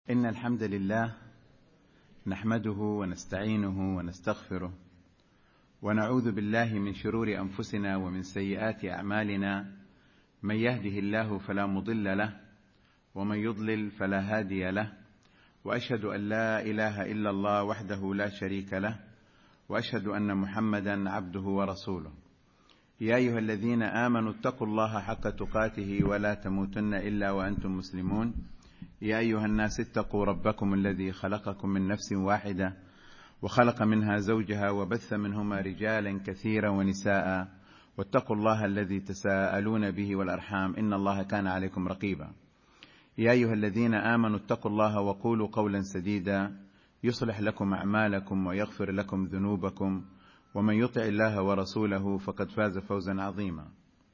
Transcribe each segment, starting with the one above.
إن الحمد لله نحمده ونستعينه ونستغفره ونعوذ بالله من شرور أنفسنا ومن سيئات أعمالنا. من يهده الله فلا مضل له ومن يضلل فلا هادي له، وأشهد أن لا إله إلا الله وحده لا شريك له، وأشهد أن محمدا عبده ورسوله. يا أيها الذين آمنوا اتقوا الله حق تقاته ولا تموتن إلا وأنتم مسلمون. يا أيها الناس اتقوا ربكم الذي خلقكم من نفس واحدة وخلق منها زوجها وبث منهما رجالا كثيرا ونساء، واتقوا الله الذي تساءلون به والأرحام إن الله كان عليكم رقيبا. يا أيها الذين آمنوا اتقوا الله وقولوا قولا سديدا يصلح لكم أعمالكم ويغفر لكم ذنوبكم، ومن يطع الله ورسوله فقد فاز فوزا عظيما.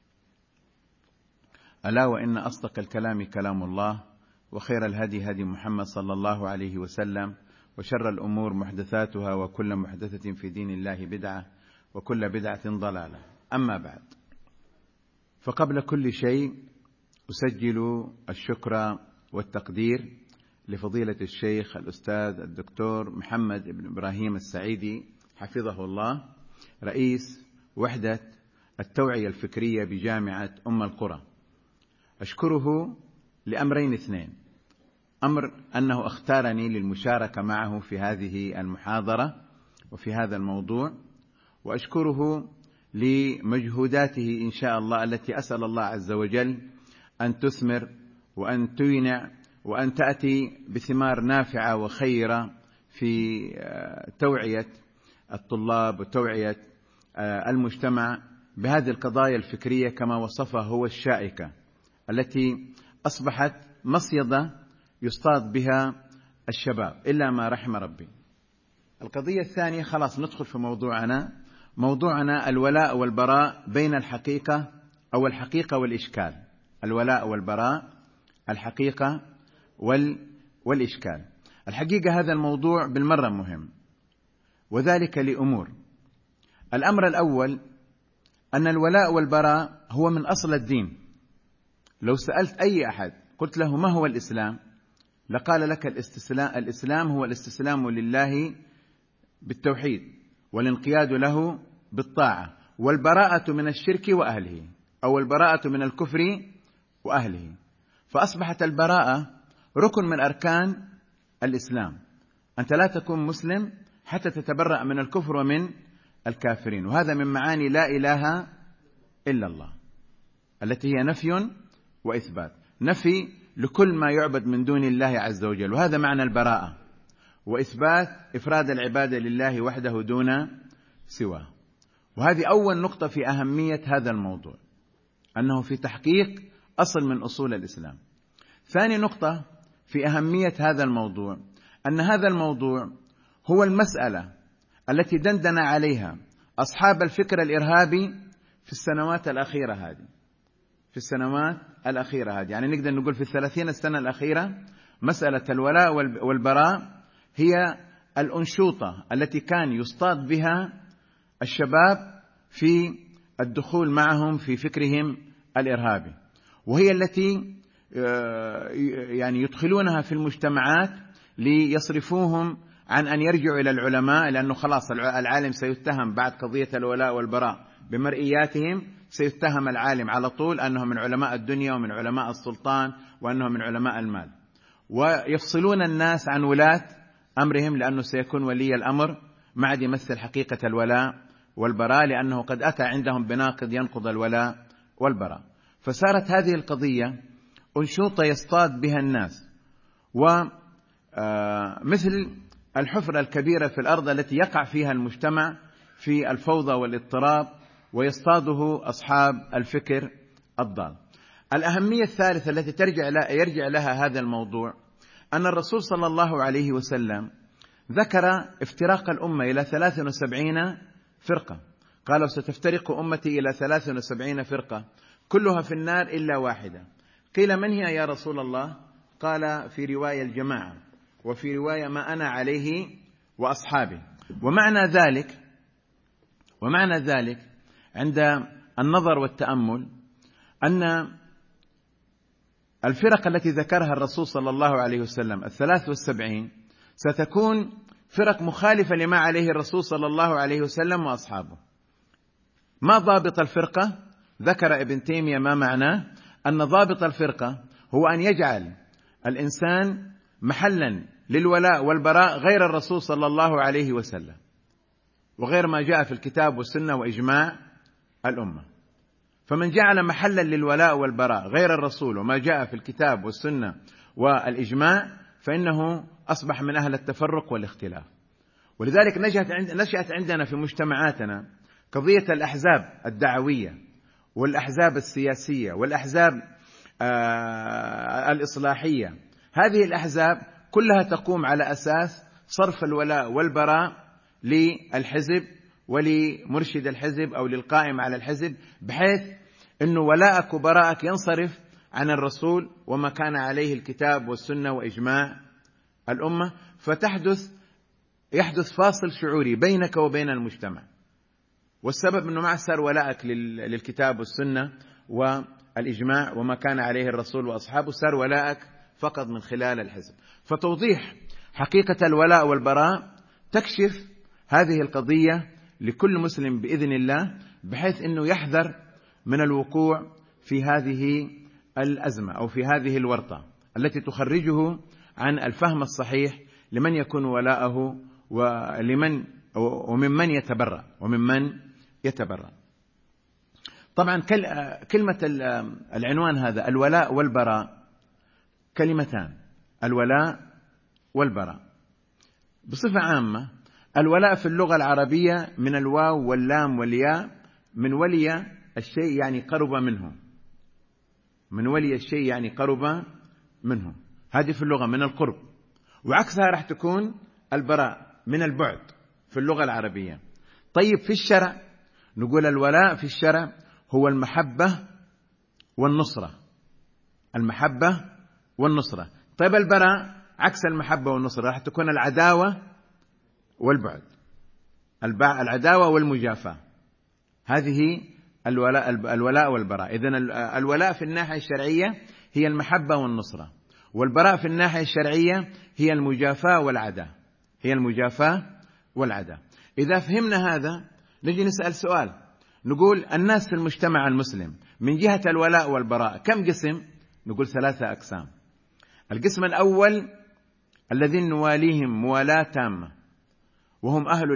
ألا وإن أصدق الكلام كلام الله، وخير الهدي هدي محمد صلى الله عليه وسلم، وشر الأمور محدثاتها، وكل محدثة في دين الله بدعة، وكل بدعة ضلالة. أما بعد، فقبل كل شيء أسجل الشكر والتقدير لفضيلة الشيخ الأستاذ الدكتور محمد بن إبراهيم السعيدي حفظه الله، رئيس وحدة التوعية الفكرية بجامعة أم القرى. أشكره لأمرين اثنين: أمر أنه اختارني للمشاركة معه في هذه المحاضرة وفي هذا الموضوع، وأشكره لمجهوداته إن شاء الله التي أسأل الله عز وجل أن تثمر وأن تينع وأن تأتي بثمار نافعة وخيرة في توعية الطلاب وتوعية المجتمع بهذه القضايا الفكرية كما وصفها هو الشائكة، التي أصبحت مصيدة يصطاد بها الشباب إلا ما رحم ربي. القضية الثانية، خلاص ندخل في موضوعنا الولاء والبراء بين الحقيقة أو الحقيقة والإشكال. الولاء والبراء، الحقيقة والإشكال. الحقيقة هذا الموضوع بالمرة مهم، وذلك لأمور. الأمر الأول أن الولاء والبراء هو من أصل الدين. لو سألت أي أحد قلت له ما هو الإسلام، لقال لك الإسلام هو الاستسلام لله بالتوحيد والانقياد له بالطاعة، والبراءة من الشرك وأهله، أو البراءة من الكفر وأهله. فأصبحت البراءة ركن من أركان الإسلام. أنت لا تكون مسلم حتى تتبرأ من الكفر ومن الكافرين، وهذا من معاني لا إله إلا الله، التي هي نفي وإثبات، نفي لكل ما يعبد من دون الله عز وجل، وهذا معنى البراءة، وإثبات إفراد العبادة لله وحده دون سواه. وهذه أول نقطة في أهمية هذا الموضوع، أنه في تحقيق أصل من أصول الإسلام. ثاني نقطة في أهمية هذا الموضوع، أن هذا الموضوع هو المسألة التي دندن عليها أصحاب الفكر الإرهابي في السنوات الأخيرة هذه، يعني نقدر نقول في 30 سنة الأخيرة. مسألة الولاء والبراء هي الأنشوطة التي كان يصطاد بها الشباب في الدخول معهم في فكرهم الإرهابي، وهي التي يعني يدخلونها في المجتمعات ليصرفوهم عن أن يرجعوا إلى العلماء، لأنه خلاص العالم سيتهم بعد قضية الولاء والبراء بمرئياتهم، سيتهم العالم على طول أنه من علماء الدنيا ومن علماء السلطان وأنه من علماء المال، ويفصلون الناس عن ولاة أمرهم، لأنه سيكون ولي الأمر ما عاد يمثل حقيقة الولاء والبراء، لأنه قد أتى عندهم بناقض ينقض الولاء والبراء. فصارت هذه القضية أنشوطة يصطاد بها الناس، ومثل الحفرة الكبيرة في الأرض التي يقع فيها المجتمع في الفوضى والاضطراب، ويصطاده أصحاب الفكر الضال. الأهمية الثالثة التي يرجع لها هذا الموضوع، أن الرسول صلى الله عليه وسلم ذكر افتراق الأمة إلى 73 فرقة. قالوا ستفترق أمتي إلى 73 فرقة كلها في النار إلا واحدة. قيل من هي يا رسول الله؟ قال في رواية الجماعة، وفي رواية ما أنا عليه وأصحابي. ومعنى ذلك عند النظر والتأمل أن الفرق التي ذكرها الرسول صلى الله عليه وسلم 73 ستكون فرق مخالفة لما عليه الرسول صلى الله عليه وسلم وأصحابه. ما ضابط الفرقة؟ ذكر ابن تيمية ما معناه، أن ضابط الفرقة هو أن يجعل الإنسان محلا للولاء والبراء غير الرسول صلى الله عليه وسلم وغير ما جاء في الكتاب والسنة وإجماع الأمة. فمن جعل محلا للولاء والبراء غير الرسول وما جاء في الكتاب والسنة والإجماع فإنه أصبح من أهل التفرق والاختلاف. ولذلك نشأت عندنا في مجتمعاتنا قضية الأحزاب الدعوية والأحزاب السياسية والأحزاب الإصلاحية. هذه الأحزاب كلها تقوم على أساس صرف الولاء والبراء للحزب ولمرشد الحزب أو للقائم على الحزب، بحيث أنه ولاءك وبراءك ينصرف عن الرسول وما كان عليه الكتاب والسنة وإجماع الأمة، يحدث فاصل شعوري بينك وبين المجتمع. والسبب أنه ما صار ولاءك للكتاب والسنة والإجماع وما كان عليه الرسول وأصحابه، صار ولاءك فقط من خلال الحزب. فتوضيح حقيقة الولاء والبراء تكشف هذه القضية لكل مسلم بإذن الله، بحيث أنه يحذر من الوقوع في هذه الأزمة أو في هذه الورطة التي تخرجه عن الفهم الصحيح لمن يكون ولاءه وممن يتبرأ. طبعا كلمة العنوان هذا الولاء والبراء كلمتان، الولاء والبراء. بصفة عامة الولاء في اللغة العربية من الواو واللام والياء، من ولي الشيء يعني قرب منه، من ولي الشيء يعني قرب منه، هذه في اللغة من القرب. وعكسها راح تكون البراء من البعد في اللغة العربية. طيب في الشرع نقول الولاء في الشرع هو المحبة والنصرة، المحبة والنصرة. طيب البراء عكس المحبة والنصرة، راح تكون العداوة والبعد، العداوة والمجافاة. هذه الولاء والبراء. إذن الولاء في الناحية الشرعية هي المحبة والنصرة، والبراء في الناحية الشرعية هي المجافاة والعداء. إذا فهمنا هذا نجي نسأل سؤال، نقول الناس في المجتمع المسلم من جهة الولاء والبراء كم قسم؟ نقول 3 أقسام. القسم الأول الذين نواليهم موالاة تامة، وهم أهل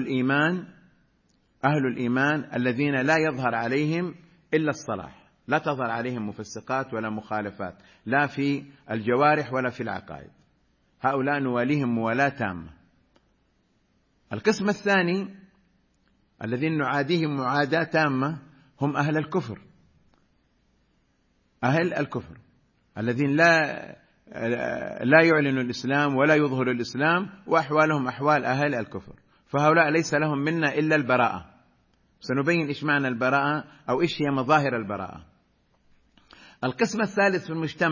الإيمان الذين لا يظهر عليهم إلا الصلاح، لا تظهر عليهم مفسقات ولا مخالفات، لا في الجوارح ولا في العقائد. هؤلاء نواليهم موالاة تامة. القسم الثاني الذين نعاديهم معاداة تامة هم أهل الكفر الذين لا يعلنوا الإسلام ولا يظهروا الإسلام، وأحوالهم أحوال أهل الكفر. فهؤلاء ليس لهم منا إلا البراءة. سنبين إيش معنى البراءة أو إيش هي مظاهر البراءة. القسم الثالث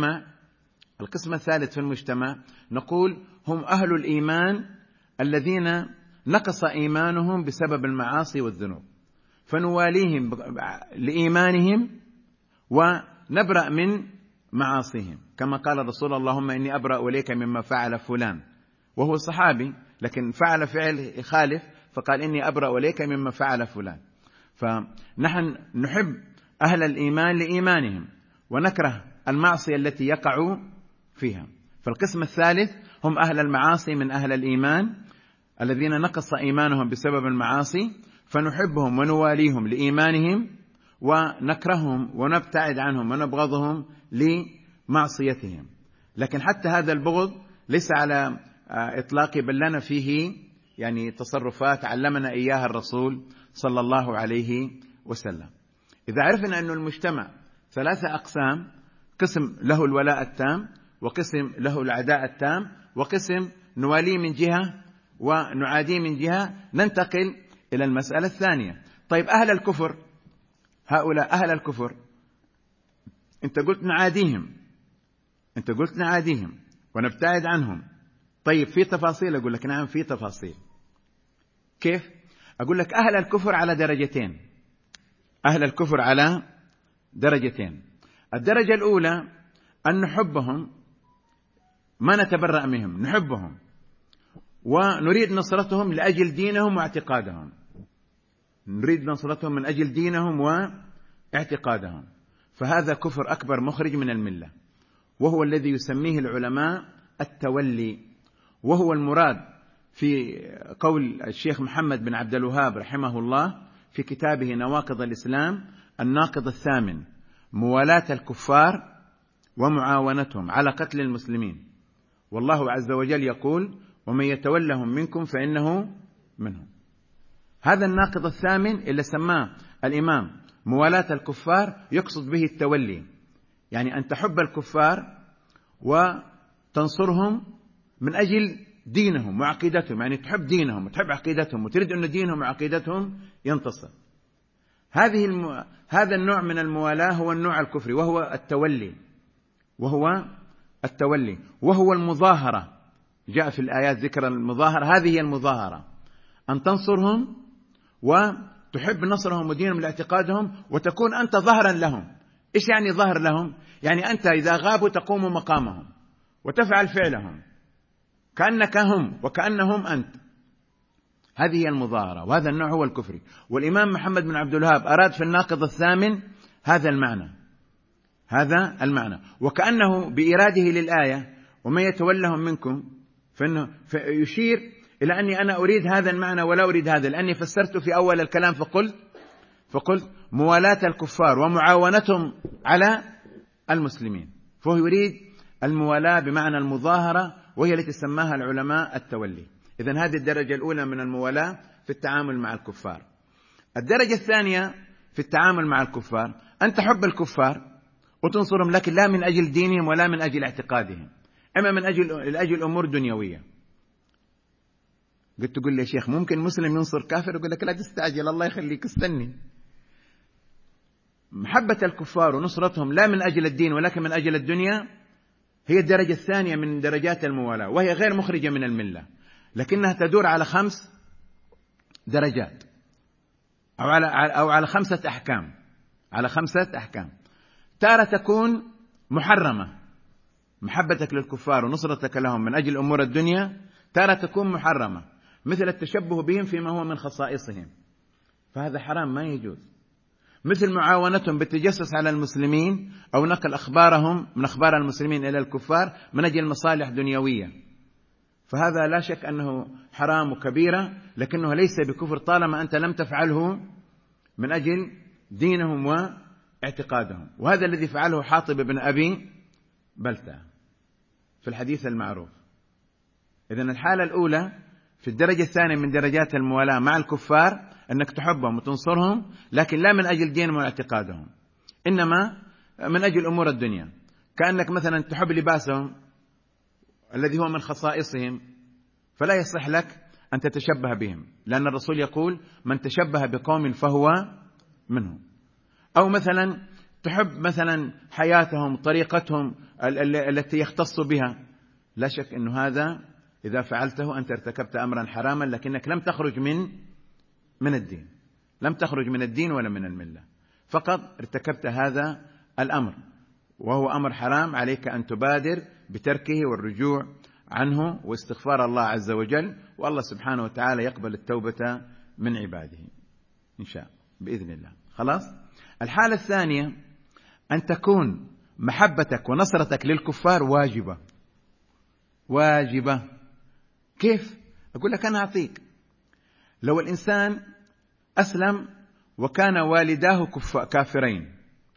في المجتمع نقول هم أهل الإيمان الذين نقص إيمانهم بسبب المعاصي والذنوب، فنواليهم لإيمانهم ونبرأ من معاصيهم، كما قال الرسول اللهم إني أبرأ إليك مما فعل فلان، وهو صحابي لكن فعل فعل يخالف فقال إني أبرأ إليك مما فعل فلان. فنحن نحب أهل الإيمان لإيمانهم ونكره المعصية التي يقعوا فيها. فالقسم الثالث هم أهل المعاصي من أهل الإيمان الذين نقص إيمانهم بسبب المعاصي، فنحبهم ونواليهم لإيمانهم ونكرههم ونبتعد عنهم ونبغضهم لمعصيتهم. لكن حتى هذا البغض ليس على إطلاق، بل لنا فيه يعني تصرفات علمنا إياها الرسول صلى الله عليه وسلم. إذا عرفنا أن المجتمع 3 أقسام، قسم له الولاء التام، وقسم له العداء التام، وقسم نواليه من جهة ونعاديه من جهة، ننتقل إلى المسألة الثانية. طيب أهل الكفر، هؤلاء أهل الكفر أنت قلت نعاديهم ونبتعد عنهم. طيب في تفاصيل؟ أقول لك نعم في تفاصيل. كيف؟ أقول لك أهل الكفر على درجتين. الدرجة الأولى أن نحبهم، ما نتبرأ منهم، نحبهم ونريد نصرتهم لأجل دينهم واعتقادهم، نريد نصرتهم من أجل دينهم واعتقادهم، فهذا كفر أكبر مخرج من الملة، وهو الذي يسميه العلماء التولي، وهو المراد في قول الشيخ محمد بن عبد الوهاب رحمه الله في كتابه نواقض الإسلام: الناقض الثامن موالاة الكفار ومعاونتهم على قتل المسلمين، والله عز وجل يقول: ومن يتولهم منكم فإنه منهم. هذا الناقض الثامن اللي سماه الإمام موالاة الكفار يقصد به التولي، يعني أن تحب الكفار وتنصرهم من أجل دينهم وعقيدتهم، يعني تحب دينهم وتحب عقيدتهم وتريد أن دينهم وعقيدتهم ينتصر. هذا النوع من الموالاة هو النوع الكفري، وهو التولي، وهو المظاهرة. جاء في الآيات ذكر المظاهرة، هذه هي المظاهرة، أن تنصرهم وتحب نصرهم ودينهم لاعتقادهم وتكون أنت ظهرا لهم. إيش يعني ظهر لهم؟ يعني أنت إذا غابوا تقوم مقامهم وتفعل فعلهم كأنك هم وكأنهم أنت. هذه هي المظاهرة، وهذا النوع هو الكفري. والإمام محمد بن عبد الوهاب أراد في الناقض الثامن هذا المعنى، وكأنه بإراده للآية ومن يتولهم منكم فإنه يشير إلى أني أنا أريد هذا المعنى ولا أريد هذا، لأني فسرت في أول الكلام فقلت موالاة الكفار ومعاونتهم على المسلمين، فهو يريد الموالاة بمعنى المظاهرة، وهي التي سماها العلماء التولي. إذن هذه الدرجة الأولى من الموالاة في التعامل مع الكفار. الدرجة الثانية في التعامل مع الكفار أن تحب الكفار وتنصرهم، لكن لا من أجل دينهم ولا من أجل اعتقادهم، أما من أجل أمور دنيوية. قلت تقول لي يا شيخ ممكن مسلم ينصر كافر؟ يقول لك لا تستعجل، الله يخليك استني. محبة الكفار ونصرتهم لا من أجل الدين ولكن من أجل الدنيا هي الدرجة الثانية من درجات الموالاة، وهي غير مخرجة من الملة، لكنها تدور على 5 درجات أو على 5 أحكام، على 5 أحكام. تارة تكون محرمة، محبتك للكفار ونصرتك لهم من أجل أمور الدنيا، تارة تكون محرمة، مثل التشبه بهم فيما هو من خصائصهم، فهذا حرام ما يجوز. مثل معاونتهم بالتجسس على المسلمين أو نقل أخبارهم من أخبار المسلمين إلى الكفار من أجل مصالح دنيوية، فهذا لا شك أنه حرام وكبيرة، لكنه ليس بكفر طالما أنت لم تفعله من أجل دينهم واعتقادهم. وهذا الذي فعله حاطب بن أبي بلتع في الحديث المعروف. إذن الحالة الأولى في الدرجة الثانية من درجات الموالاة مع الكفار أنك تحبهم وتنصرهم، لكن لا من أجل دينهم واعتقادهم، إنما من أجل أمور الدنيا، كأنك مثلا تحب لباسهم الذي هو من خصائصهم، فلا يصح لك أن تتشبه بهم، لأن الرسول يقول: من تشبه بقوم فهو منهم. أو مثلا تحب مثلا حياتهم، طريقتهم التي يختص بها، لا شك أن هذا إذا فعلته أنت ارتكبت أمرا حراما، لكنك لم تخرج من الدين، لم تخرج من الدين ولا من الملة، فقط ارتكبت هذا الأمر وهو أمر حرام، عليك أن تبادر بتركه والرجوع عنه واستغفار الله عز وجل، والله سبحانه وتعالى يقبل التوبة من عباده إن شاء بإذن الله. خلاص. الحالة الثانية أن تكون محبتك ونصرتك للكفار واجبة. كيف؟ أقول لك أنا أعطيك. لو الإنسان أسلم وكان والداه كافرين،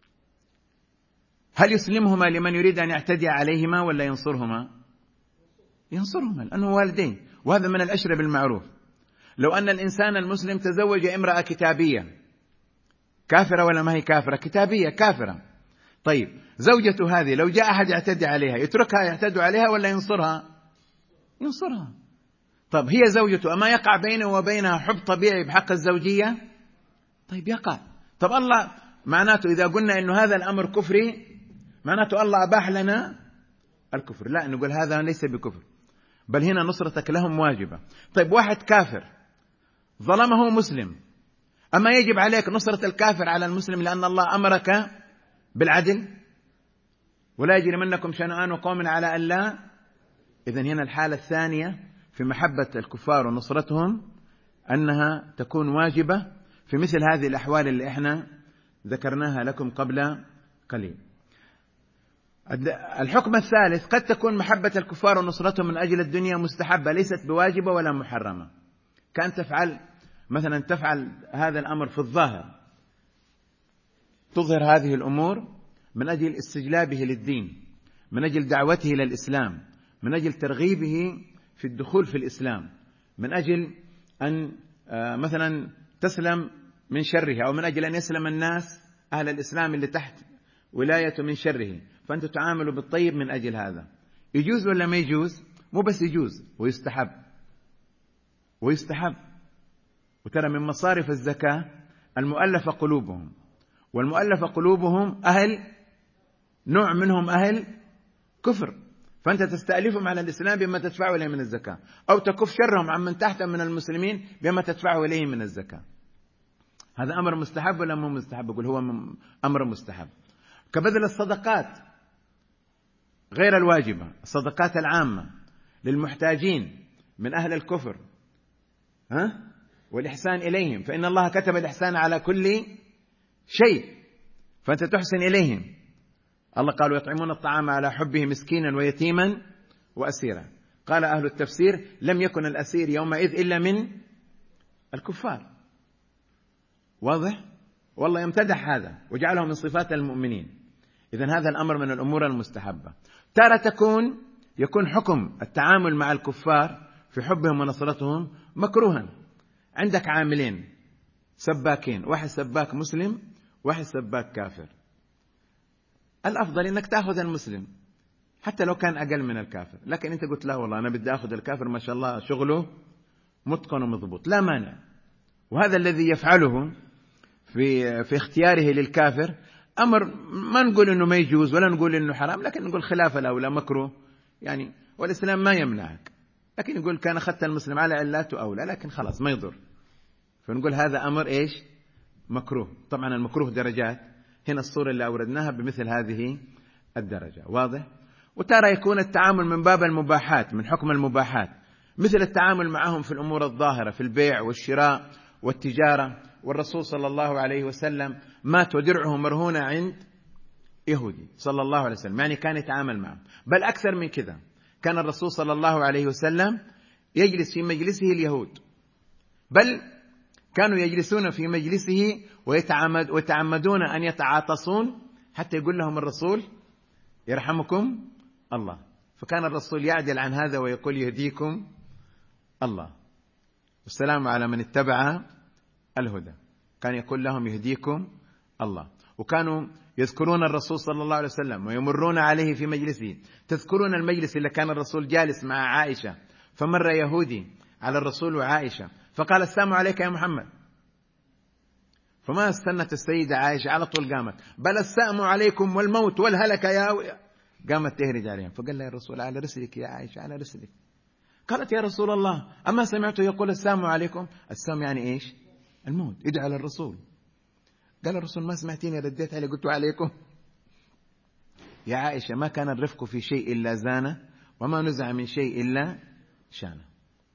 هل يسلمهما لمن يريد أن يعتدي عليهما ولا ينصرهما؟ ينصرهما لأنه والدين، وهذا من الأشر بالمعروف. لو أن الإنسان المسلم تزوج امرأة كتابية، كافرة ولا ما هي كافرة؟ كتابية كافرة. طيب زوجته هذه لو جاء أحد يعتدي عليها يتركها يعتدي عليها ولا ينصرها؟ ينصرها. طب هي زوجته، أما يقع بينه وبينها حب طبيعي بحق الزوجية؟ طيب يقع. طب الله معناته إذا قلنا إنه هذا الأمر كفري معناته الله أباح لنا الكفر؟ لا، نقول هذا ليس بكفر، بل هنا نصرتك لهم واجبة. طيب واحد كافر ظلمه مسلم، أما يجب عليك نصرة الكافر على المسلم لأن الله أمرك بالعدل؟ ولا يجرمنكم شنآن قوم على ألا. إذن هنا الحالة الثانية في محبة الكفار ونصرتهم أنها تكون واجبة في مثل هذه الأحوال اللي إحنا ذكرناها لكم قبل قليل. الحكم الثالث: قد تكون محبة الكفار ونصرتهم من أجل الدنيا مستحبة، ليست بواجبة ولا محرمة. كان تفعل هذا الأمر في الظاهر، تظهر هذه الأمور من أجل استجلابه للدين، من أجل دعوته إلى الإسلام، من أجل ترغيبه في الدخول في الإسلام، من أجل أن مثلا تسلم من شره، أو من أجل أن يسلم الناس أهل الإسلام اللي تحت ولايته من شره، فأنت تعاملوا بالطيب من أجل هذا. يجوز ولا ما يجوز؟ مو بس يجوز، ويستحب. وترى من مصارف الزكاة المؤلفة قلوبهم، والمؤلفة قلوبهم نوع منهم أهل كفر، فأنت تستألفهم على الإسلام بما تدفعه إليه من الزكاة، أو تكف شرهم عن من تحت من المسلمين بما تدفعه إليه من الزكاة. هذا أمر مستحب ولا مو مستحب؟ يقول هو أمر مستحب. كبذل الصدقات غير الواجبة، الصدقات العامة للمحتاجين من أهل الكفر، والإحسان إليهم، فإن الله كتب الإحسان على كل شيء، فأنت تحسن إليهم. الله قال: ويطعمون الطعام على حبه مسكينا ويتيما وأسيرا. قال أهل التفسير: لم يكن الأسير يومئذ إلا من الكفار. واضح؟ والله يمتدح هذا وجعله من صفات المؤمنين. إذن هذا الأمر من الأمور المستحبة. تارة يكون حكم التعامل مع الكفار في حبهم ونصرتهم مكروها. عندك عاملين سباكين، واحد سباك مسلم واحد سباك كافر، الأفضل إنك تأخذ المسلم حتى لو كان أقل من الكافر، لكن أنت قلت لا والله أنا بدي أخذ الكافر، ما شاء الله شغله متقن ومضبوط، لا مانع. وهذا الذي يفعله في اختياره للكافر أمر ما نقول إنه ما يجوز ولا نقول إنه حرام، لكن نقول خلاف الأولى مكروه يعني، والإسلام ما يمنعك، لكن نقول كان أخذت المسلم على علاته أولى، لكن خلاص ما يضر، فنقول هذا أمر مكروه. طبعا المكروه درجات، هنا الصورة اللي أوردناها بمثل هذه الدرجة. واضح؟ وترى يكون التعامل من باب المباحات، من حكم المباحات، مثل التعامل معهم في الأمور الظاهرة في البيع والشراء والتجارة. والرسول صلى الله عليه وسلم مات ودرعه مرهونة عند يهودي صلى الله عليه وسلم، يعني كان يتعامل معه. بل أكثر من كذا، كان الرسول صلى الله عليه وسلم يجلس في مجلسه اليهود، بل كانوا يجلسون في مجلسه ويتعمدون أن يتعاطسون حتى يقول لهم الرسول: يرحمكم الله. فكان الرسول يعدل عن هذا ويقول: يهديكم الله، والسلام على من اتبع الهدى. كان يقول لهم: يهديكم الله. وكانوا يذكرون الرسول صلى الله عليه وسلم ويمرون عليه في مجلسه. تذكرون المجلس اللي كان الرسول جالس مع عائشة، فمر يهودي على الرسول وعائشة فقال: السلام عليك يا محمد. فما استنت السيدة عائشة، على طول قامت: بل السلام عليكم والموت والهلك يا قامت تهرج عليهم. فقال لها الرسول: على رسلك يا عائشة، على رسلك. قالت: يا رسول الله، أما سمعته يقول السلام عليكم؟ السلام يعني الموت، ادعى على الرسول. قال الرسول: ما سمعتيني رديت عليه قلت عليكم؟ يا عائشة، ما كان الرفق في شيء إلا زانه، وما نزع من شيء إلا شانه.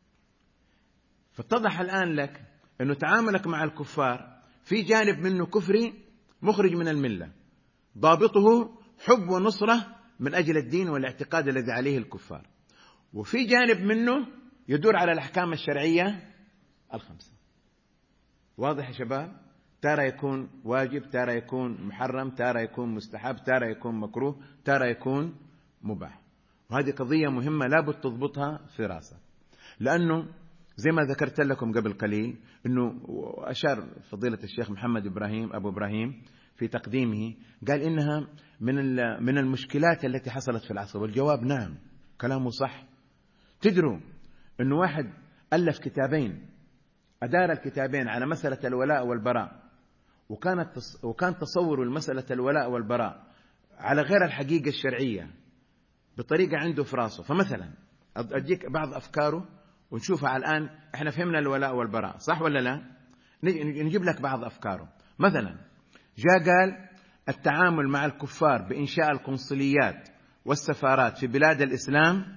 فاتضح الآن لك أنه تعاملك مع الكفار في جانب منه كفري مخرج من الملة، ضابطه حب ونصرة من أجل الدين والاعتقاد الذي عليه الكفار، وفي جانب منه يدور على الأحكام الشرعية الخمسة. واضح يا شباب؟ تارة يكون واجب، تارة يكون محرم، تارة يكون مستحب، تارة يكون مكروه، تارة يكون مباح. وهذه قضية مهمة لابد تضبطها في راسك، لأنه زي ما ذكرت لكم قبل قليل أنه أشار فضيلة الشيخ محمد أبو إبراهيم في تقديمه، قال إنها من المشكلات التي حصلت في العصر. والجواب نعم، كلامه صح. تدروا أنه واحد ألف كتابين، أدار الكتابين على مسألة الولاء والبراء، وكان تصور المسألة الولاء والبراء على غير الحقيقة الشرعية بطريقة عنده في راسه. فمثلا أديك بعض أفكاره ونشوفها الآن. إحنا فهمنا الولاء والبراء صح ولا لا؟ نجيب لك بعض أفكاره. مثلا جاء قال التعامل مع الكفار بإنشاء القنصليات والسفارات في بلاد الإسلام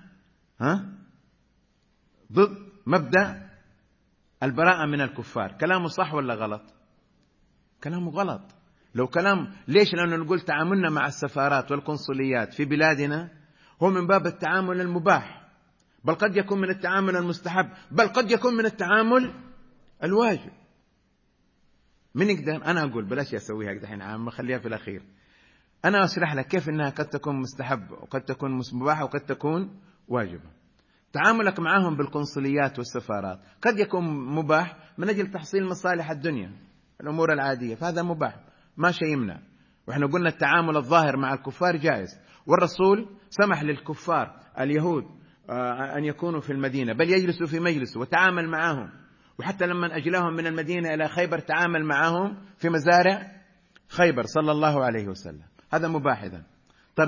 ضد مبدأ البراءة من الكفار. كلامه صح ولا غلط؟ كلامه غلط. لو كلام ليش؟ لأنه نقول تعاملنا مع السفارات والقنصليات في بلادنا هو من باب التعامل المباح، بل قد يكون من التعامل المستحب، بل قد يكون من التعامل الواجب. من يقدر؟ أنا أقول بلاش أسويها دحين عام، خليها في الأخير. أنا أشرح لك كيف أنها قد تكون مستحب وقد تكون مباحة وقد تكون واجبة. تعاملك معهم بالقنصليات والسفارات قد يكون مباح من أجل تحصيل مصالح الدنيا، الأمور العادية، فهذا مباح ما شيء يمنع. وإحنا قلنا التعامل الظاهر مع الكفار جائز، والرسول سمح للكفار اليهود أن يكونوا في المدينة، بل يجلسوا في مجلسه وتعامل معهم. وحتى لما أجلاهم من المدينة إلى خيبر تعامل معهم في مزارع خيبر صلى الله عليه وسلم. هذا مباح إذن. طيب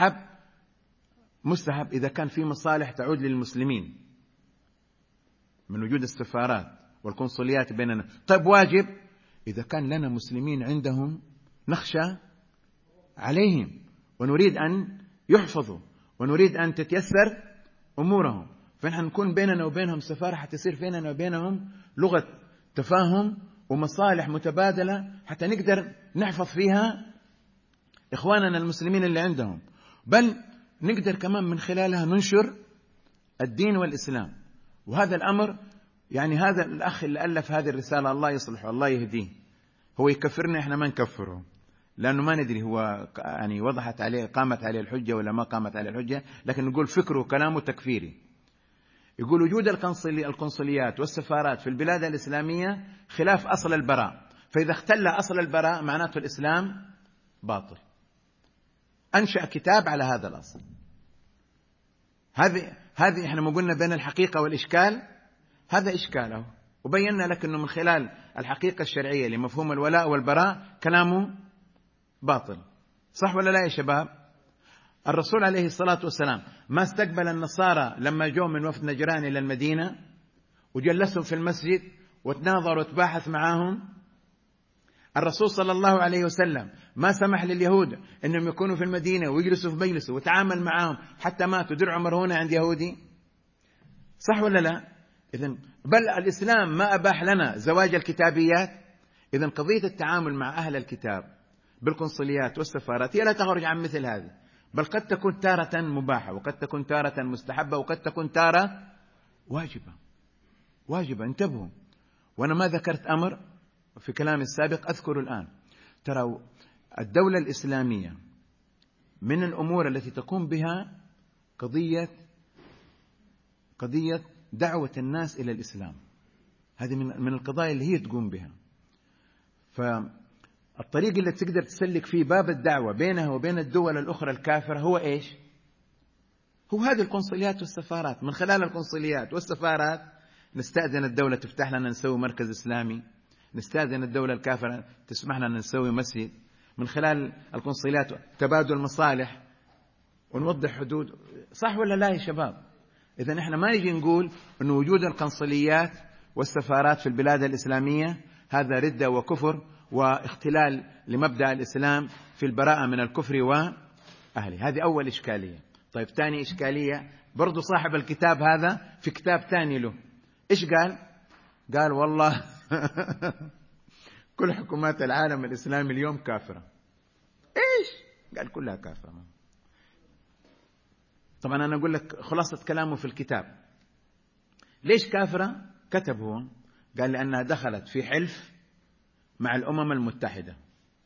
مستحب إذا كان في مصالح تعود للمسلمين من وجود السفارات والقنصليات بيننا. طيب واجب إذا كان لنا مسلمين عندهم نخشى عليهم ونريد أن يحفظوا ونريد أن تتيسر أمورهم، فنحن نكون بيننا وبينهم سفارة حتى يصير بيننا وبينهم لغة تفاهم ومصالح متبادلة حتى نقدر نحفظ فيها إخواننا المسلمين اللي عندهم، بل نقدر كمان من خلالها ننشر الدين والإسلام. وهذا الأمر يعني هذا الأخ اللي ألف هذه الرسالة الله يصلحه الله يهديه، هو يكفرنا إحنا ما نكفره، لأنه ما ندري هو يعني قامت عليه الحجة ولا ما قامت عليه الحجة، لكن نقول فكره وكلامه تكفيري. يقول وجود القنصليات والسفارات في البلاد الإسلامية خلاف أصل البراء، فإذا اختل أصل البراء معناته الإسلام باطل. أنشأ كتاب على هذا الأصل. هذه احنا ما قلنا بين الحقيقة والإشكال، هذا إشكاله، وبينا لك أنه من خلال الحقيقة الشرعية لمفهوم الولاء والبراء كلامه باطل. صح ولا لا يا شباب؟ الرسول عليه الصلاة والسلام ما استقبل النصارى لما جو من وفد نجران إلى المدينة وجلسهم في المسجد وتناظر وتباحث معهم؟ الرسول صلى الله عليه وسلم ما سمح لليهود أنهم يكونوا في المدينة ويجلسوا في مجلسه وتعامل معهم حتى ماتوا درع مرهونة عند يهودي؟ صح ولا لا؟ إذن بل الإسلام ما أباح لنا زواج الكتابيات. إذن قضية التعامل مع أهل الكتاب بالقنصليات والسفارات هي لا تخرج عن مثل هذه، بل قد تكون تارة مباحة وقد تكون تارة مستحبة وقد تكون تارة واجبة. انتبهوا، وأنا ما ذكرت أمر في كلامي السابق أذكر الآن. ترى الدولة الإسلامية من الأمور التي تقوم بها قضية دعوة الناس إلى الإسلام، هذه من القضايا اللي هي تقوم بها. فالطريق اللي تقدر تسلك فيه باب الدعوة بينها وبين الدول الأخرى الكافرة هو إيش؟ هو هذه القنصليات والسفارات. من خلال القنصليات والسفارات نستأذن الدولة تفتح لنا نسوي مركز إسلامي، نستأذن الدولة الكافرة تسمح لنا نسوي مسجد. من خلال القنصليات تبادل مصالح ونوضح حدود. صح ولا لا يا شباب؟ إذن إحنا ما نجي نقول أن وجود القنصليات والسفارات في البلاد الإسلامية هذا ردة وكفر واختلال لمبدأ الإسلام في البراءة من الكفر وأهله. هذه أول إشكالية. طيب ثاني إشكالية، برضو صاحب الكتاب هذا في كتاب ثاني له إيش قال والله كل حكومات العالم الإسلامي اليوم كافرة. إيش؟ قال كلها كافرة. طبعا أنا أقول لك خلاصة كلامه في الكتاب. ليش كافرة؟ كتب هو قال لأنها دخلت في حلف مع الأمم المتحدة.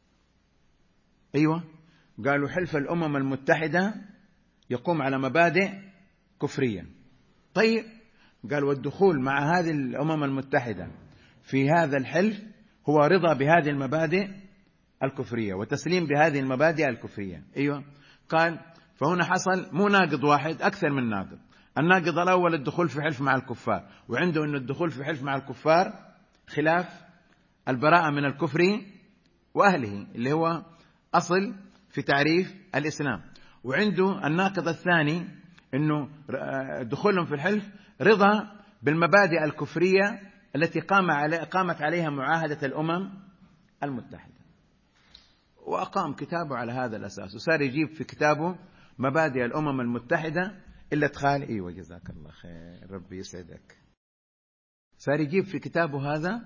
أيوة، قالوا حلف الأمم المتحدة يقوم على مبادئ كفرية. طيب قال والدخول مع هذه الأمم المتحدة في هذا الحلف هو رضا بهذه المبادئ الكفرية وتسليم بهذه المبادئ الكفرية. أيوة، قال فهنا حصل مو ناقض واحد، أكثر من ناقض. الناقض الأول الدخول في حلف مع الكفار، وعنده أن الدخول في حلف مع الكفار خلاف البراءة من الكفر وأهله اللي هو أصل في تعريف الإسلام. وعنده الناقض الثاني أنه دخولهم في الحلف رضا بالمبادئ الكفرية التي قامت عليها معاهدة الأمم المتحدة. وأقام كتابه على هذا الأساس، وصار يجيب في كتابه مبادئ الأمم المتحدة إلا تخالف. أيوة جزاك الله خير، ربي يسعدك. صار يجيب في كتابه هذا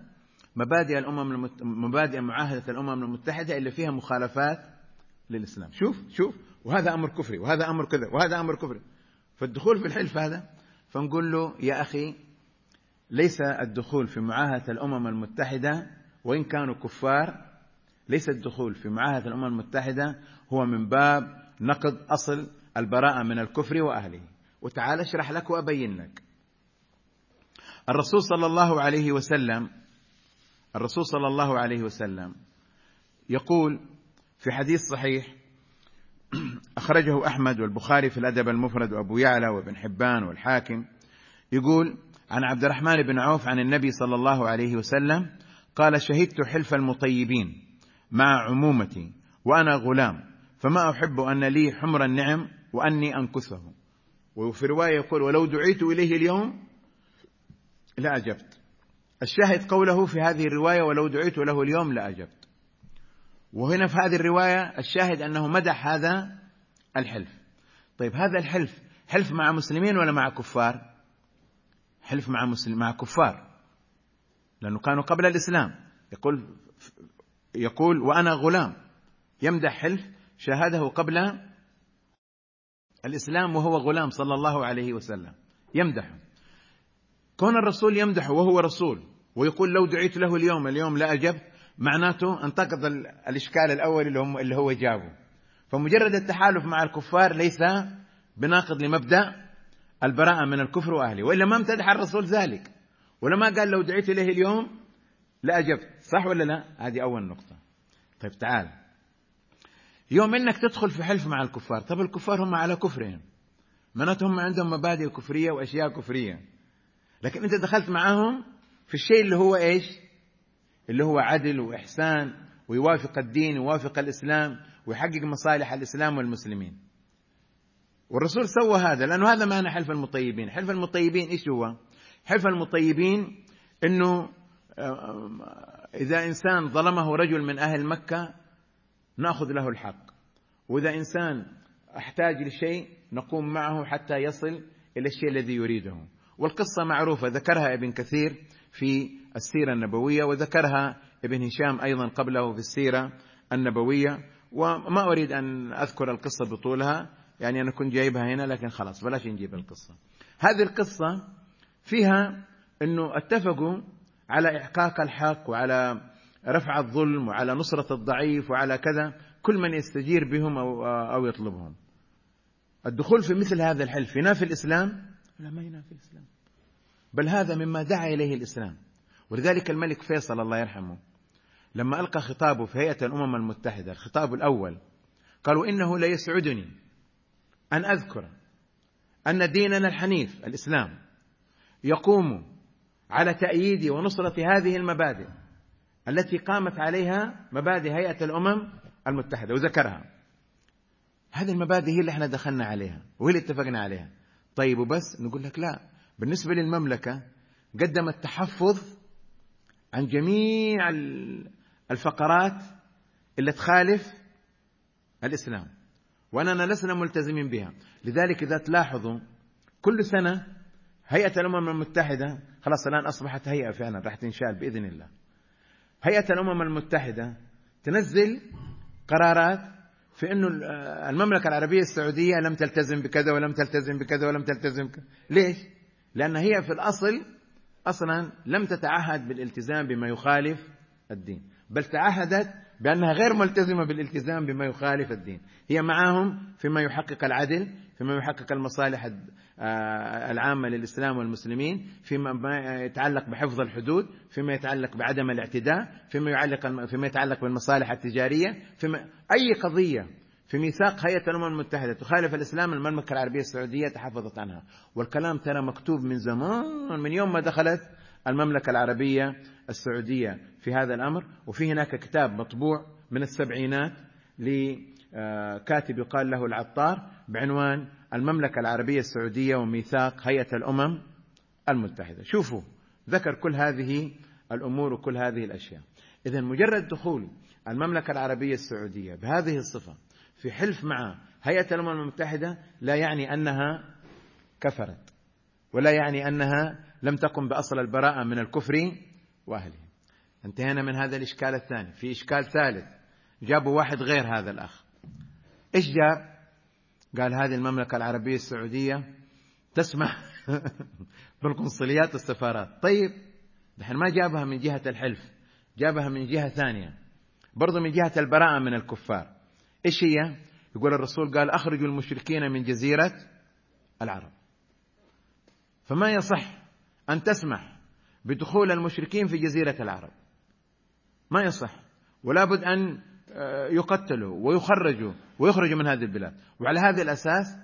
مبادئ معاهدة الأمم المتحدة اللي فيها مخالفات للإسلام. شوف، وهذا أمر كفري، وهذا أمر كذا، وهذا أمر كفري. فالدخول في الحلف هذا، فنقول له يا أخي ليس الدخول في معاهدة الأمم المتحدة وإن كانوا كفار، ليس الدخول في معاهدة الأمم المتحدة هو من باب نقض أصل البراءة من الكفر وأهله. وتعال اشرح لك وأبين لك. الرسول صلى الله عليه وسلم يقول في حديث صحيح أخرجه أحمد والبخاري في الأدب المفرد وأبو يعلى وابن حبان والحاكم، يقول عن عبد الرحمن بن عوف عن النبي صلى الله عليه وسلم قال: شهدت حلف المطيبين مع عمومتي وأنا غلام، فما أحب أن لي حمر النعم وأني أنكثه. وفي رواية يقول: ولو دعيت إليه اليوم لأجبت. الشاهد قوله في هذه الرواية: ولو دعيت له اليوم لأجبت. وهنا في هذه الرواية الشاهد أنه مدح هذا الحلف. طيب هذا الحلف حلف مع مسلمين ولا مع كفار؟ حلف مع كفار، لأنه كانوا قبل الإسلام. يقول وأنا غلام، يمدح حلف شاهده قبل الإسلام وهو غلام صلى الله عليه وسلم، يمدحه. كون الرسول يمدحه وهو رسول ويقول لو دعيت له اليوم لا أجبت، معناته انتقض الإشكال الأول اللي هو جابه. فمجرد التحالف مع الكفار ليس بناقض لمبدأ البراءة من الكفر وأهله، وإلا ما امتدح الرسول ذلك، ولما قال لو دعيت إليه اليوم لأجبت. صح ولا لا؟ هذه أول نقطة. طيب تعال، يوم إنك تدخل في حلف مع الكفار، طب الكفار هم على كفرهم، معناته هم عندهم مبادئ كفرية وأشياء كفرية، لكن أنت دخلت معهم في الشيء اللي هو إيش؟ اللي هو عدل وإحسان ويوافق الدين ويوافق الإسلام ويحقق مصالح الإسلام والمسلمين. والرسول سوى هذا، لأنه هذا معنى حلف المطيبين. حلف المطيبين إيش هو؟ حلف المطيبين إنه إذا إنسان ظلمه رجل من أهل مكة نأخذ له الحق، وإذا إنسان احتاج لشيء نقوم معه حتى يصل إلى الشيء الذي يريده. والقصة معروفة، ذكرها ابن كثير في السيرة النبوية، وذكرها ابن هشام أيضا قبله في السيرة النبوية. وما أريد أن أذكر القصة بطولها، يعني أنا كنت جايبها هنا، لكن خلاص بلاش نجيب القصة. هذه القصة فيها أنه اتفقوا على إحقاق الحق وعلى رفع الظلم وعلى نصرة الضعيف وعلى كذا، كل من يستجير بهم أو يطلبهم. الدخول في مثل هذا الحلف ينافي الإسلام؟ لا، ما ينافي الإسلام، بل هذا مما دعا إليه الإسلام. ولذلك الملك فيصل الله يرحمه لما ألقى خطابه في هيئة الأمم المتحدة، الخطاب الأول، قالوا إنه ليسعدني أن أذكر أن ديننا الحنيف الإسلام يقوم على تأييد ونصرة هذه المبادئ التي قامت عليها مبادئ هيئة الأمم المتحدة، وذكرها. هذه المبادئ هي اللي احنا دخلنا عليها وهي اللي اتفقنا عليها. طيب وبس؟ نقول لك لا، بالنسبة للمملكة قدمت تحفظ عن جميع الفقرات اللي تخالف الإسلام، وأننا لسنا ملتزمين بها. لذلك إذا تلاحظوا كل سنة هيئة الأمم المتحدة، خلاص الآن أصبحت هيئة فعلا راح تنشال بإذن الله، هيئة الأمم المتحدة تنزل قرارات في أنه المملكة العربية السعودية لم تلتزم بكذا ولم تلتزم بكذا ولم تلتزم بكذا. ليش؟ لأن هي في الأصل أصلا لم تتعهد بالالتزام بما يخالف الدين، بل تعهدت بأنها غير ملتزمة بالالتزام بما يخالف الدين. هي معهم فيما يحقق العدل، فيما يحقق المصالح العامة للإسلام والمسلمين، فيما يتعلق بحفظ الحدود، فيما يتعلق بعدم الاعتداء، فيما يتعلق بالمصالح التجارية، أي قضية في ميثاق هيئة الأمم المتحدة تخالف الإسلام المملكة العربية السعودية تحفظت عنها. والكلام ترى مكتوب من زمان، من يوم ما دخلت المملكة العربية السعودية في هذا الأمر. وفي هناك كتاب مطبوع من السبعينات لكاتب يقال له العطار بعنوان المملكة العربية السعودية وميثاق هيئة الأمم المتحدة. شوفوا ذكر كل هذه الأمور وكل هذه الأشياء. إذا مجرد دخول المملكة العربية السعودية بهذه الصفة في حلف مع هيئة الأمم المتحدة لا يعني أنها كفرت، ولا يعني أنها لم تقم بأصل البراءة من الكفر وأهله. انتهينا من هذا الإشكال الثاني. في إشكال ثالث، جابوا واحد غير هذا الأخ. إيش جاب؟ قال هذه المملكة العربية السعودية تسمح بالقنصليات والسفارات. طيب نحن ما جابها من جهة الحلف، جابها من جهة ثانية برضو، من جهة البراءة من الكفار. إيش هي؟ يقول الرسول قال أخرجوا المشركين من جزيرة العرب. فما يصح أن تسمح بدخول المشركين في جزيرة العرب، ما يصح، ولا بد أن يقتلوا ويخرجوا من هذه البلاد. وعلى هذا الأساس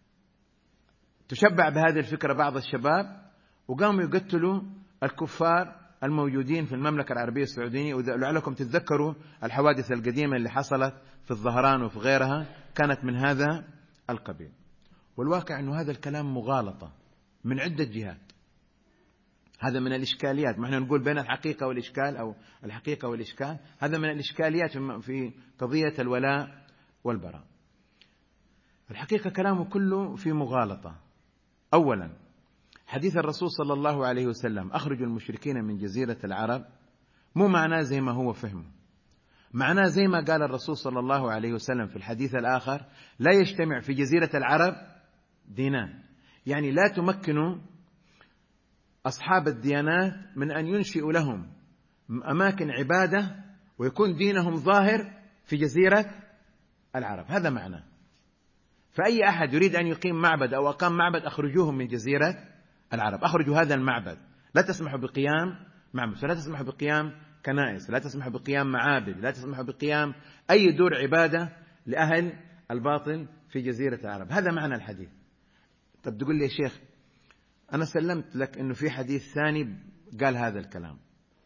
تشبع بهذه الفكرة بعض الشباب وقاموا يقتلوا الكفار الموجودين في المملكة العربية السعودية. ولعلكم تتذكروا الحوادث القديمة اللي حصلت في الظهران وفي غيرها كانت من هذا القبيل. والواقع أنه هذا الكلام مغالطة من عدة جهات. هذا من الإشكاليات، ما احنا نقول بين الحقيقة والإشكال أو الحقيقة والإشكال، هذا من الإشكاليات في قضية الولاء والبراء. الحقيقة كلامه كله في مغالطة. أولا، حديث الرسول صلى الله عليه وسلم أخرجوا المشركين من جزيرة العرب مو معناه زي ما هو فهمه، معناه زي ما قال الرسول صلى الله عليه وسلم في الحديث الآخر: لا يجتمع في جزيرة العرب دينان، يعني لا تمكنوا أصحاب الديانات من أن ينشئوا لهم أماكن عبادة ويكون دينهم ظاهر في جزيرة العرب. هذا معناه. فأي أحد يريد أن يقيم معبد أو أقام معبد أخرجوهم من جزيرة العرب، أخرجوا هذا المعبد. لا تسمحوا بقيام معبد، لا تسمحوا بقيام كنائس، لا تسمحوا بقيام معابد، لا تسمحوا بقيام أي دور عبادة لأهل الباطل في جزيرة العرب. هذا معنى الحديث. طب تقول لي يا شيخ أنا سلمت لك أنه في حديث ثاني قال هذا الكلام،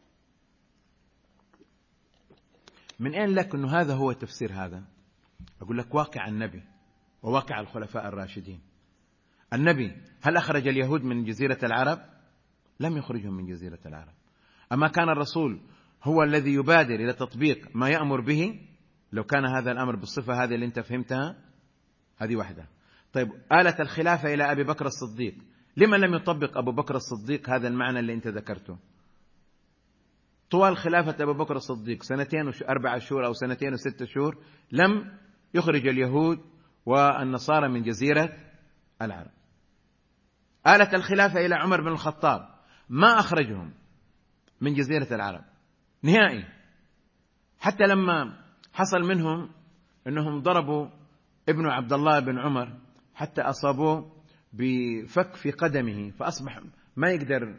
من أين لك أنه هذا هو تفسير هذا؟ أقول لك واقع النبي وواقع الخلفاء الراشدين. النبي هل أخرج اليهود من جزيرة العرب؟ لم يخرجهم من جزيرة العرب. أما كان الرسول هو الذي يبادر إلى تطبيق ما يأمر به؟ لو كان هذا الأمر بالصفة هذه اللي أنت فهمتها، هذه واحدة. طيب آلت الخلافة إلى أبي بكر الصديق، لما لم يطبق أبو بكر الصديق هذا المعنى اللي أنت ذكرته؟ طوال خلافة أبو بكر الصديق 2 و4 شهور أو 2 و6 شهور لم يخرج اليهود والنصارى من جزيرة العرب. آلت الخلافة إلى عمر بن الخطاب، ما أخرجهم من جزيرة العرب نهائي، حتى لما حصل منهم أنهم ضربوا ابن عبد الله بن عمر حتى أصابوه بفك في قدمه، فأصبح ما يقدر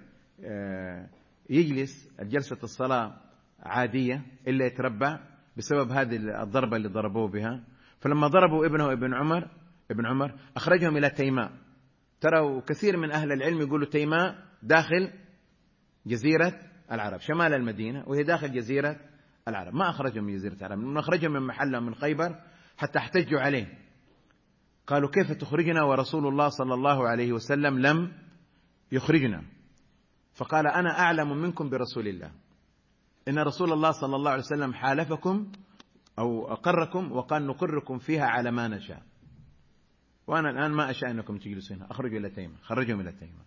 يجلس جلسة الصلاة عادية إلا يتربع بسبب هذه الضربة اللي ضربوه بها. فلما ضربوا ابنه ابن عمر أخرجهم إلى تيماء. ترى كثير من أهل العلم يقولوا تيماء داخل جزيرة العرب شمال المدينة، وهي داخل جزيرة العرب. ما أخرجهم من جزيرة العرب، من أخرجهم من محلهم من خيبر حتى احتجوا عليه، قالوا كيف تخرجنا ورسول الله صلى الله عليه وسلم لم يخرجنا؟ فقال أنا أعلم منكم برسول الله، إن رسول الله صلى الله عليه وسلم حالفكم أو أقركم وقال نقركم فيها على ما نشاء، وأنا الآن ما أشاء أنكم تجلسوا هنا، أخرجوا إلى تيماء، خرجهم إلى تيماء.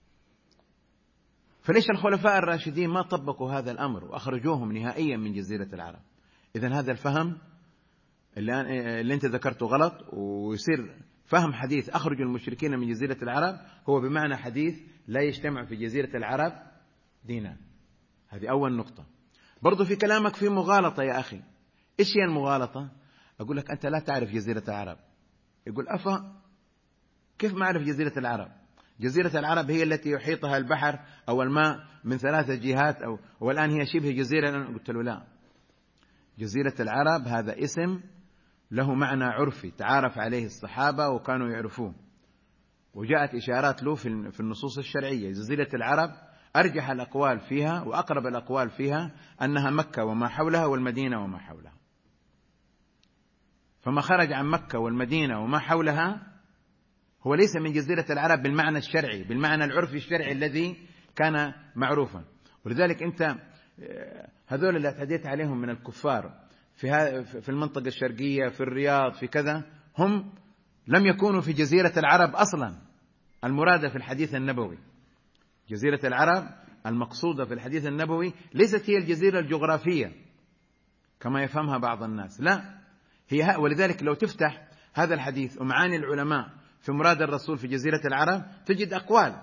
فليش الخلفاء الراشدين ما طبقوا هذا الأمر وأخرجوهم نهائيا من جزيرة العرب؟ إذن هذا الفهم اللي أنت ذكرته غلط، ويصير فهم حديث أخرجوا المشركين من جزيرة العرب هو بمعنى حديث لا يجتمع في جزيرة العرب دينان. هذه أول نقطة. برضو في كلامك في مغالطة يا أخي. إيش هي المغالطة؟ أقول لك أنت لا تعرف جزيرة العرب. يقول كيف ما أعرف جزيرة العرب؟ جزيرة العرب هي التي يحيطها البحر أو الماء من 3 جهات والآن هي شبه جزيرة. أنا قلت له لا، جزيرة العرب هذا اسم له معنى عرفي تعارف عليه الصحابة وكانوا يعرفوه، وجاءت إشارات له في النصوص الشرعية. جزيرة العرب أرجح الأقوال فيها وأقرب الأقوال فيها أنها مكة وما حولها والمدينة وما حولها. فما خرج عن مكة والمدينة وما حولها هو ليس من جزيرة العرب بالمعنى الشرعي، بالمعنى العرفي الشرعي الذي كان معروفا. ولذلك أنت هذول اللي اعتديت عليهم من الكفار في المنطقة الشرقية، في الرياض، في كذا، هم لم يكونوا في جزيرة العرب أصلا المرادة في الحديث النبوي. جزيرة العرب المقصودة في الحديث النبوي ليست هي الجزيرة الجغرافية كما يفهمها بعض الناس، لا، هي ولذلك لو تفتح هذا الحديث ومعاني العلماء في مراد الرسول في جزيرة العرب تجد أقوال.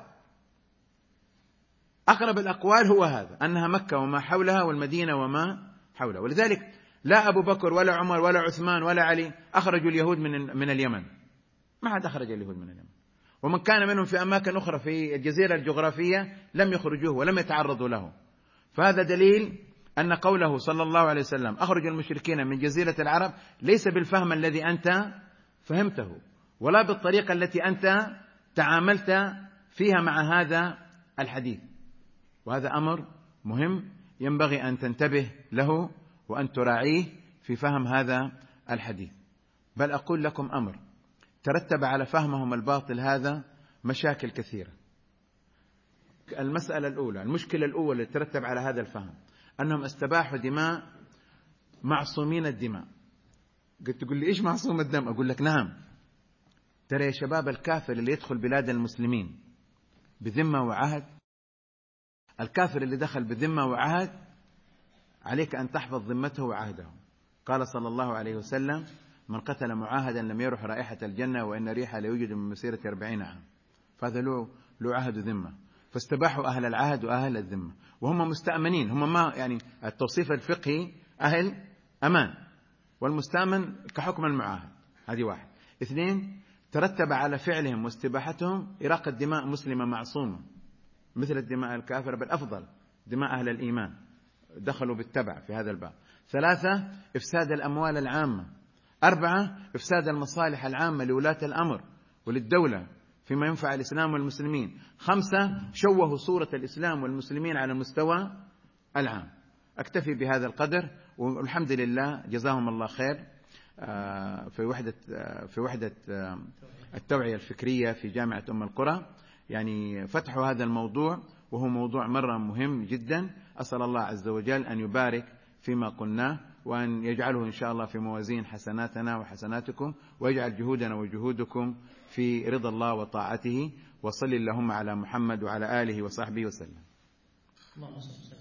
أقرب الأقوال هو هذا، أنها مكة وما حولها والمدينة وما حولها. ولذلك لا أبو بكر ولا عمر ولا عثمان ولا علي أخرجوا اليهود من اليمن، ما حد أخرج اليهود من اليمن، ومن كان منهم في أماكن أخرى في الجزيرة الجغرافية لم يخرجوه ولم يتعرضوا له. فهذا دليل أن قوله صلى الله عليه وسلم أخرج المشركين من جزيرة العرب ليس بالفهم الذي أنت فهمته، ولا بالطريقة التي أنت تعاملت فيها مع هذا الحديث. وهذا أمر مهم ينبغي أن تنتبه له وأن تراعيه في فهم هذا الحديث. بل أقول لكم أمر ترتب على فهمهم الباطل هذا مشاكل كثيرة. المسألة الأولى، المشكلة الأولى اللي ترتب على هذا الفهم أنهم استباحوا دماء معصومين الدماء. قلت تقول لي إيش معصوم الدم؟ أقول لك نعم، ترى يا شباب الكافر اللي يدخل بلاد المسلمين بذمة وعهد، الكافر اللي دخل بذمة وعهد عليك أن تحفظ ذمته وعهده. قال صلى الله عليه وسلم من قتل معاهدا لم يرح رائحة الجنة وإن ريحها ليوجد من مسيرة 40 عام. فهذا له عهد ذمة، فاستباحوا أهل العهد وأهل الذمة وهم مستأمنين. هم ما يعني التوصيف الفقهي أهل أمان، والمستأمن كحكم المعاهد. هذه واحد. اثنين، ترتب على فعلهم واستباحتهم إراقة دماء مسلمة معصومة مثل الدماء الكافرة، بل أفضل دماء أهل الإيمان دخلوا بالتبع في هذا الباب. ثلاثة، إفساد الأموال العامة. أربعة، إفساد المصالح العامة لولاة الأمر وللدولة فيما ينفع الإسلام والمسلمين. خمسة، شوهوا صورة الإسلام والمسلمين على المستوى العام. أكتفي بهذا القدر، والحمد لله جزاهم الله خير في وحدة التوعية الفكرية في جامعة أم القرى، يعني فتحوا هذا الموضوع وهو موضوع مرة مهم جدا. أسأل الله عز وجل أن يبارك فيما قلناه وأن يجعله إن شاء الله في موازين حسناتنا وحسناتكم، ويجعل جهودنا وجهودكم في رضا الله وطاعته. وصل اللهم على محمد وعلى آله وصحبه وسلم.